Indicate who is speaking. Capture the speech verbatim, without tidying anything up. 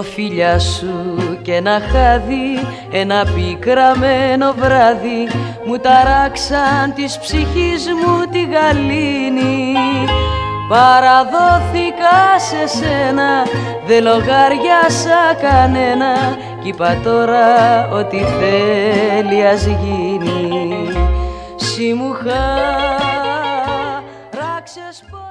Speaker 1: Δυο φιλιά σου και ένα χάδι, ένα πικραμένο βράδυ, μου ταράξαν της ψυχής μου τη γαλήνη. Παραδόθηκα σε σένα, δεν λογαριάσα κανένα, κι είπα τώρα ότι θέλει ας γίνει. Συ μου χαράξες